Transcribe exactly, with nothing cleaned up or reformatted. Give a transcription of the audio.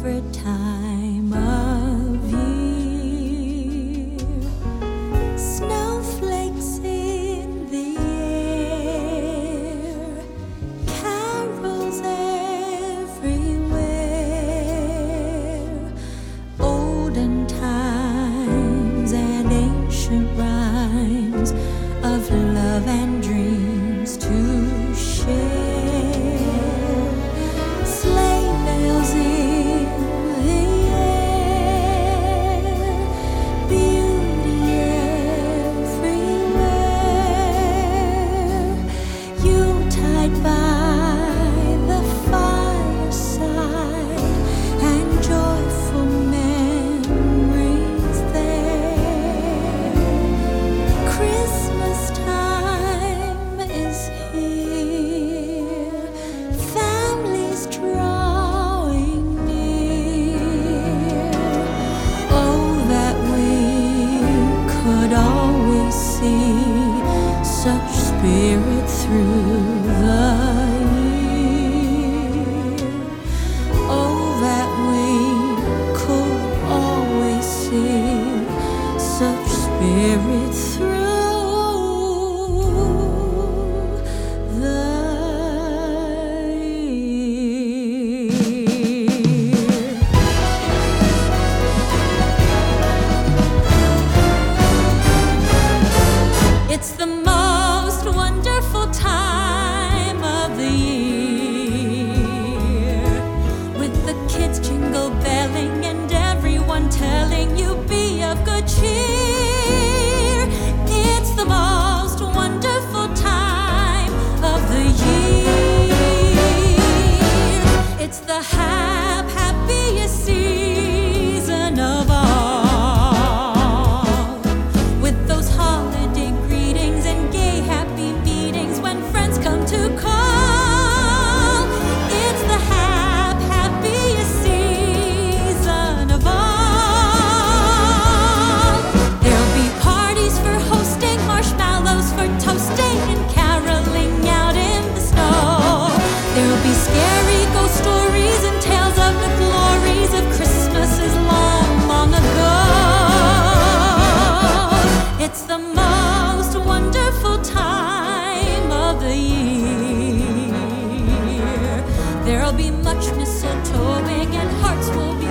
favorite time of year. Snowflakes in the air, carols everywhere, olden times and ancient rhymes of love and dreams to share. Sleigh bells in the air, beauty everywhere. Yuletide by the fireside and joyful memories there. Christmas time is here, families drawing near. Oh, that we could always see such spirit through the year. Oh, that we could always see such spirit through the year. It's the most wonderful time of the year, with the kids jingle belling and everyone telling you be of good cheer. It's the most wonderful time of the year. It's the hap happiest season of all, with those holiday greetings and gay happy meetings when friends come to call. It's the hap happiest season of all. There'll be parties for hosting, marshmallows for toasting, and caroling out in the snow. There'll be scary ghost stories and tales of the glories of Christmases long, long ago. It's the most wonderful time of the year. There'll be much mistletoeing and hearts will be